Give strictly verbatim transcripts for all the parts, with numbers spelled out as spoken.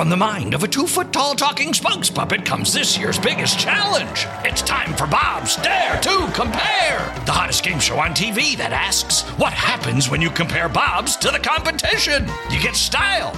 from the mind of a two-foot-tall talking spokes puppet comes this year's biggest challenge. It's time for Bob's Dare to Compare, the hottest game show on T V that asks, what happens when you compare Bobs to the competition? You get style.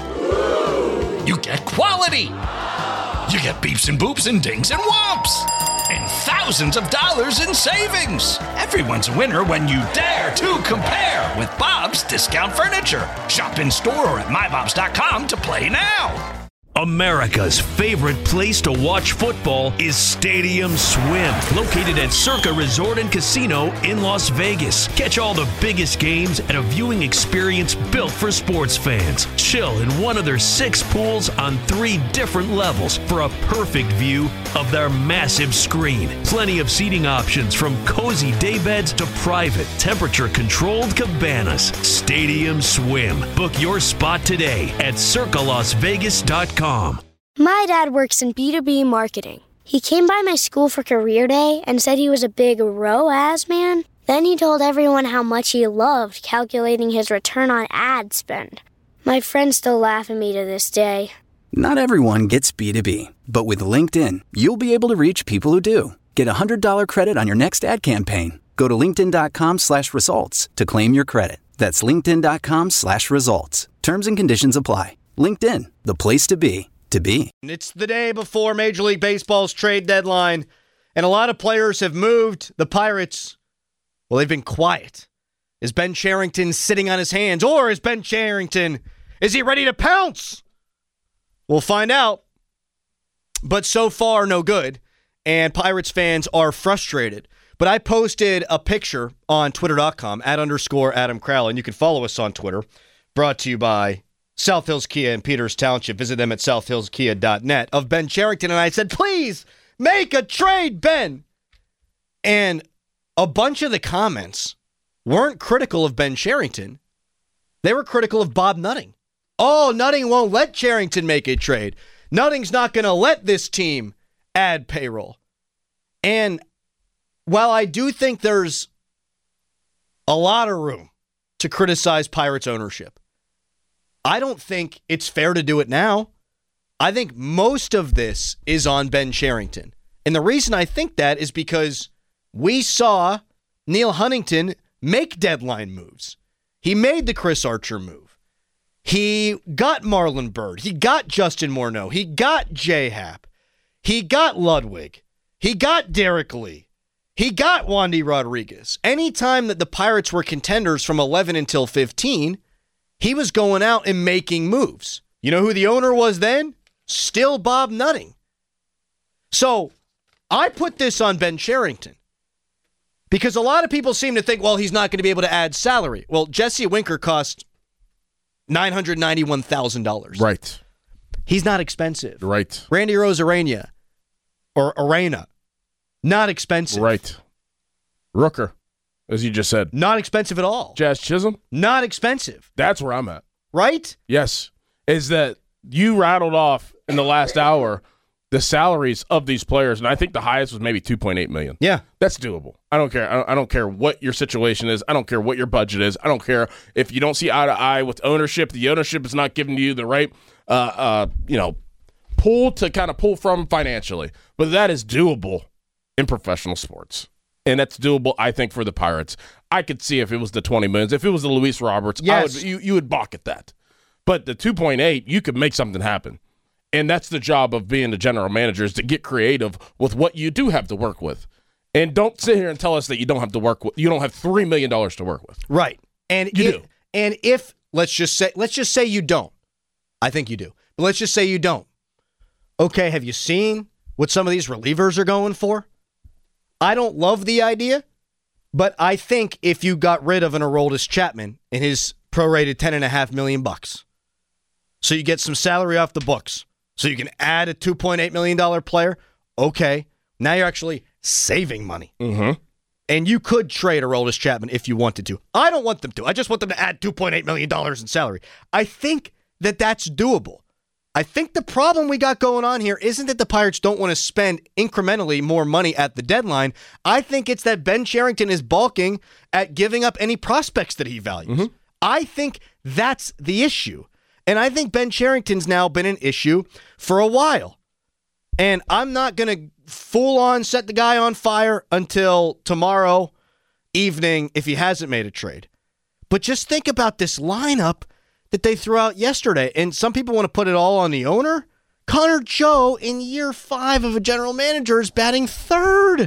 You get quality. You get beeps and boops and dings and whomps. And thousands of dollars in savings. Everyone's a winner when you dare to compare with Bob's Discount Furniture. Shop in store or at my bobs dot com to play now. America's favorite place to watch football is Stadium Swim, located at Circa Resort and Casino in Las Vegas. Catch all the biggest games at a viewing experience built for sports fans. Chill in one of their six pools on three different levels for a perfect view of their massive screen. Plenty of seating options from cozy daybeds to private, temperature-controlled cabanas. Stadium Swim. Book your spot today at circa las vegas dot com. My dad works in B two B marketing. He came by my school for career day and said he was a big R O A S man. Then he told everyone how much he loved calculating his return on ad spend. My friends still laugh at me to this day. Not everyone gets B two B, but with LinkedIn, you'll be able to reach people who do. Get a one hundred dollars credit on your next ad campaign. Go to linkedin.com slash results to claim your credit. That's linkedin.com slash results. Terms and conditions apply. LinkedIn, the place to be, to be. It's the day before Major League Baseball's trade deadline, and a lot of players have moved. The Pirates, well, they've been quiet. Is Ben Cherington sitting on his hands, or is Ben Cherington, is he ready to pounce? We'll find out. But so far, no good, and Pirates fans are frustrated. But I posted a picture on twitter dot com, at underscore Adam Crowley, and you can follow us on Twitter, brought to you by South Hills Kia in Peters Township. Visit them at south hills kia dot net, of Ben Cherington. And I said, please make a trade, Ben. And a bunch of the comments weren't critical of Ben Cherington. They were critical of Bob Nutting. Oh, Nutting won't let Cherington make a trade. Nutting's not going to let this team add payroll. And while I do think there's a lot of room to criticize Pirates ownership, I don't think it's fair to do it now. I think most of this is on Ben Cherington. And the reason I think that is because we saw Neil Huntington make deadline moves. He made the Chris Archer move. He got Marlon Byrd. He got Justin Morneau. He got J-Happ. He got Ludwig. He got Derek Lee. He got Wandy Rodriguez. Anytime that the Pirates were contenders from eleven until fifteen, he was going out and making moves. You know who the owner was then? Still Bob Nutting. So I put this on Ben Cherington because a lot of people seem to think, well, he's not going to be able to add salary. Well, Jesse Winker cost nine hundred ninety-one thousand dollars. Right. He's not expensive. Right. Randy Rosarena or Arena, not expensive. Right. Rooker, as you just said. Not expensive at all. Jazz Chisholm? Not expensive. That's where I'm at. Right? Yes. Is that you rattled off in the last hour the salaries of these players, and I think the highest was maybe two point eight million dollars. Yeah. That's doable. I don't care. I don't, I don't care what your situation is. I don't care what your budget is. I don't care if you don't see eye to eye with ownership. The ownership is not giving you the right, uh, uh, you know, pool to kind of pull from financially. But that is doable in professional sports. And that's doable, I think, for the Pirates. I could see if it was the twenty millions. If it was the Luis Roberts, yes. I would, you, you would balk at that. But the two point eight, you could make something happen. And that's the job of being the general manager, is to get creative with what you do have to work with. And don't sit here and tell us that you don't have to work with, you don't have three million dollars to work with. Right. And you if, do. And if let's just say let's just say you don't. I think you do. But let's just say you don't. Okay, have you seen what some of these relievers are going for? I don't love the idea, but I think if you got rid of an Aroldis Chapman and his prorated ten and a half million bucks, so you get some salary off the books, so you can add a two point eight million dollars player, okay, now you're actually saving money. Mm-hmm. And you could trade Aroldis Chapman if you wanted to. I don't want them to. I just want them to add two point eight million dollars in salary. I think that that's doable. I think the problem we got going on here isn't that the Pirates don't want to spend incrementally more money at the deadline. I think it's that Ben Cherington is balking at giving up any prospects that he values. Mm-hmm. I think that's the issue. And I think Ben Cherington's now been an issue for a while. And I'm not going to full on set the guy on fire until tomorrow evening if he hasn't made a trade. But just think about this lineup that they threw out yesterday. And some people want to put it all on the owner. Connor Joe, in year five of a general manager, is batting third.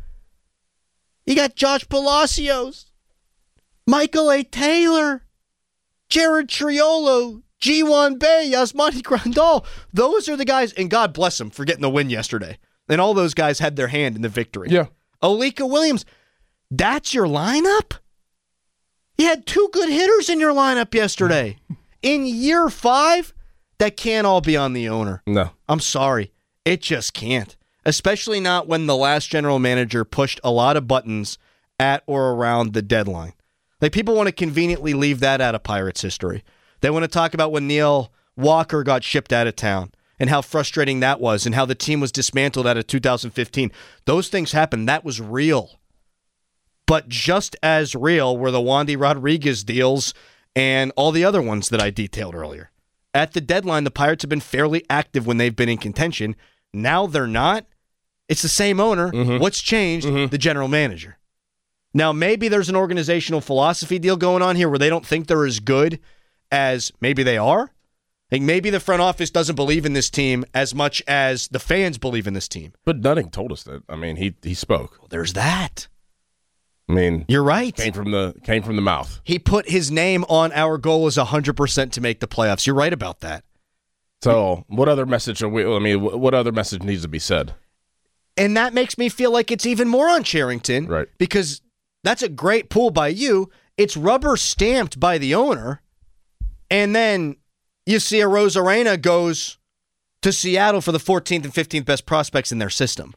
You got Josh Palacios, Michael A. Taylor, Jared Triolo, G one Bay, Yasmani Grandal. Those are the guys, and God bless them for getting the win yesterday. And all those guys had their hand in the victory. Yeah. Alika Williams, that's your lineup? You had two good hitters in your lineup yesterday. In year five, that can't all be on the owner. No. I'm sorry. It just can't. Especially not when the last general manager pushed a lot of buttons at or around the deadline. Like, people want to conveniently leave that out of Pirates history. They want to talk about when Neil Walker got shipped out of town and how frustrating that was and how the team was dismantled out of two thousand fifteen. Those things happened. That was real. But just as real were the Wandy Rodriguez deals and all the other ones that I detailed earlier. At the deadline, the Pirates have been fairly active when they've been in contention. Now they're not. It's the same owner. Mm-hmm. What's changed? Mm-hmm. The general manager. Now, maybe there's an organizational philosophy deal going on here where they don't think they're as good as maybe they are. Like, maybe the front office doesn't believe in this team as much as the fans believe in this team. But Nutting told us that. I mean, he he spoke. Well, there's that. I mean, you're right. Came from the came from the mouth. He put his name on our goal as one hundred percent to make the playoffs. You're right about that. So, what other message are we? I mean, what other message needs to be said? And that makes me feel like it's even more on Cherington, right? Because that's a great pull by you. It's rubber stamped by the owner, and then you see Arozarena goes to Seattle for the fourteenth and fifteenth best prospects in their system.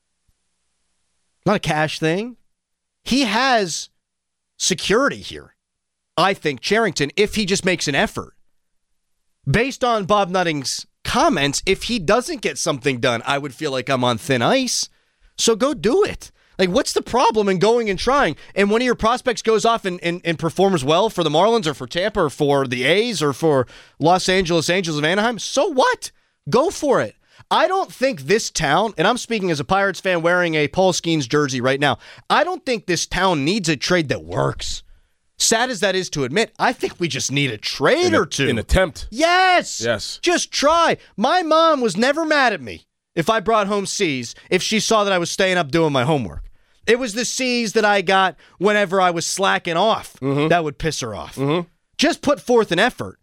Not a cash thing. He has security here, I think, Cherington, if he just makes an effort. Based on Bob Nutting's comments, if he doesn't get something done, I would feel like I'm on thin ice. So go do it. Like, what's the problem in going and trying? And one of your prospects goes off and, and, and performs well for the Marlins or for Tampa or for the A's or for Los Angeles Angels of Anaheim. So what? Go for it. I don't think this town, and I'm speaking as a Pirates fan wearing a Paul Skeens jersey right now, I don't think this town needs a trade that works. Sad as that is to admit, I think we just need a trade an, or two. An attempt. Yes. Yes. Just try. My mom was never mad at me if I brought home C's if she saw that I was staying up doing my homework. It was the C's that I got whenever I was slacking off mm-hmm. that would piss her off. Mm-hmm. Just put forth an effort.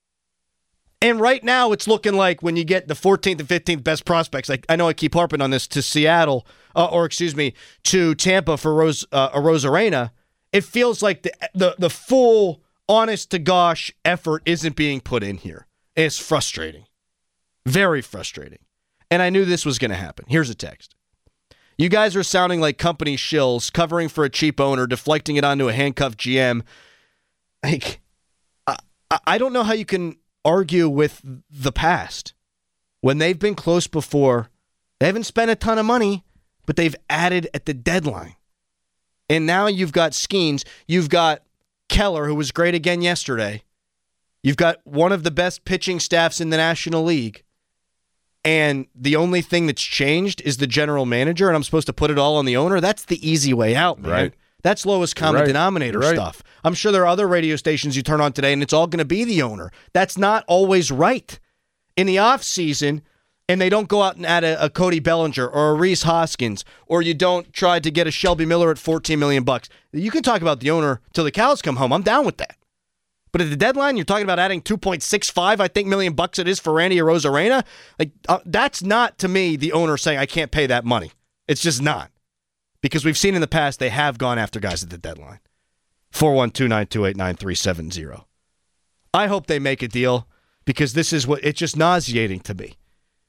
And right now, it's looking like when you get the fourteenth and fifteenth best prospects, like I know I keep harping on this, to Seattle, uh, or excuse me, to Tampa for Rose, uh, Arozarena, it feels like the, the the full, honest-to-gosh effort isn't being put in here. It's frustrating. Very frustrating. And I knew this was going to happen. Here's a text. You guys are sounding like company shills, covering for a cheap owner, deflecting it onto a handcuffed G M. Like, I, I don't know how you can argue with the past. When they've been close before, they haven't spent a ton of money, but they've added at the deadline. And now you've got Skeens, you've got Keller, who was great again yesterday. You've got one of the best pitching staffs in the National League. And the only thing that's changed is the general manager, and I'm supposed to put it all on the owner? That's the easy way out, man. Right. That's lowest common right. denominator right. stuff. I'm sure there are other radio stations you turn on today, and it's all going to be the owner. That's not always right. In the offseason, and they don't go out and add a, a Cody Bellinger or a Rhys Hoskins, or you don't try to get a Shelby Miller at fourteen million bucks. You can talk about the owner till the cows come home. I'm down with that. But at the deadline, you're talking about adding two point six five, I think, million bucks it is for Randy Arozarena. Like, uh, that's not, to me, the owner saying, I can't pay that money. It's just not. Because we've seen in the past they have gone after guys at the deadline. four one two, nine two eight, nine three seven zero. I hope they make a deal because this is what it's just nauseating to me.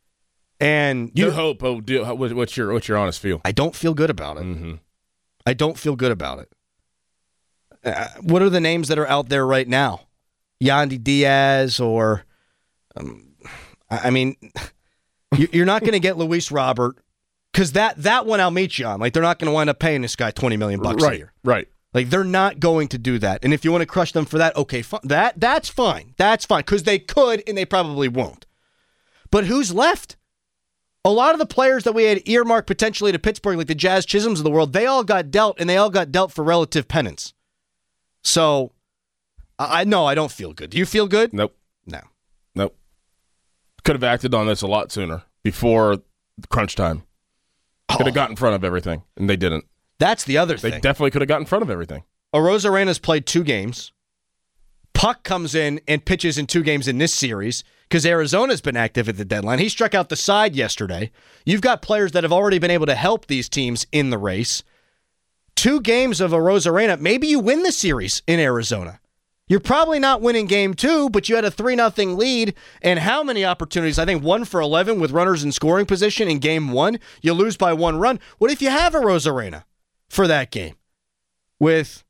And you hope. Oh, do, what's your what's your honest feel? I don't feel good about it. Mm-hmm. I don't feel good about it. Uh, what are the names that are out there right now? Yandy Diaz or, um, I mean, you're not going to get Luis Robert because that that one I'll meet you on. Like, they're not going to wind up paying this guy twenty million bucks right, a year. Right. Like, they're not going to do that. And if you want to crush them for that, okay, fine. That, that's fine. That's fine, because they could, and they probably won't. But who's left? A lot of the players that we had earmarked potentially to Pittsburgh, like the Jazz Chisholms of the world, they all got dealt, and they all got dealt for relative penance. So, I know I don't feel good. Do you feel good? Nope. No. Nope. Could have acted on this a lot sooner, before crunch time. Could have Oh. got in front of everything, and they didn't. That's the other They thing. definitely could have got in front of everything. Arozarena's played two games. Puck comes in and pitches in two games in this series because Arizona's been active at the deadline. He struck out the side yesterday. You've got players that have already been able to help these teams in the race. Two games of Arozarena, maybe you win the series in Arizona. You're probably not winning game two, but you had a three nothing lead. And how many opportunities? I think one for eleven with runners in scoring position in game one. You lose by one run. What if you have Arozarena for that game with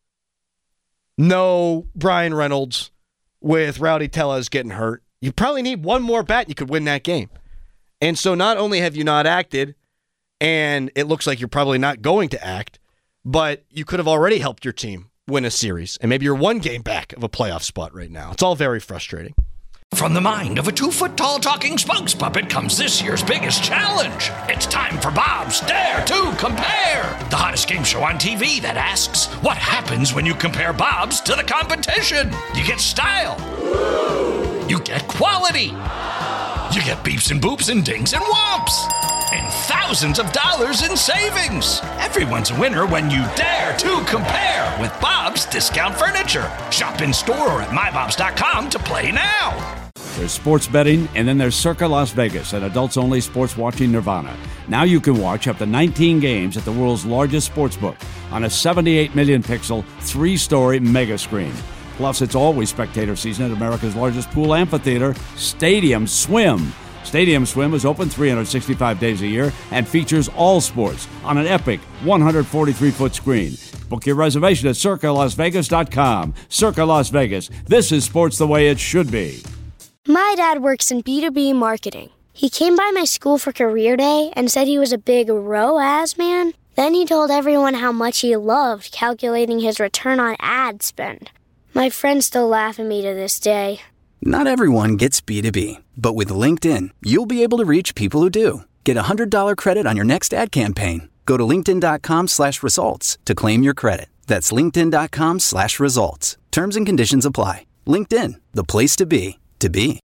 no Brian Reynolds, with Rowdy Tellez getting hurt? You probably need one more bat. You could win that game. And so not only have you not acted, and it looks like you're probably not going to act, but you could have already helped your team win a series. And maybe you're one game back of a playoff spot right now. It's all very frustrating. From the mind of a two-foot-tall talking spokes puppet comes this year's biggest challenge. It's time for Bob's Dare to Compare, the hottest game show on T V that asks, what happens when you compare Bob's to the competition? You get style. You get quality. You get beeps and boops and dings and whomps. And thousands of dollars in savings. Everyone's a winner when you dare to compare with Bob's Discount Furniture. Shop in store or at my bobs dot com to play now. There's sports betting, and then there's Circa Las Vegas, an adults-only sports watching nirvana. Now you can watch up to nineteen games at the world's largest sportsbook on a seventy-eight million pixel, three-story mega screen. Plus, it's always spectator season at America's largest pool amphitheater, Stadium Swim. Stadium Swim is open three hundred sixty-five days a year and features all sports on an epic one hundred forty-three foot screen. Book your reservation at circa las vegas dot com. Circa Las Vegas. This is sports the way it should be. My dad works in B two B marketing. He came by my school for career day and said he was a big R O A S man. Then he told everyone how much he loved calculating his return on ad spend. My friends still laugh at me to this day. Not everyone gets B two B, but with LinkedIn, you'll be able to reach people who do. Get a one hundred dollars credit on your next ad campaign. Go to linkedin.com slash results to claim your credit. That's linkedin.com slash results. Terms and conditions apply. LinkedIn, the place to be, to be.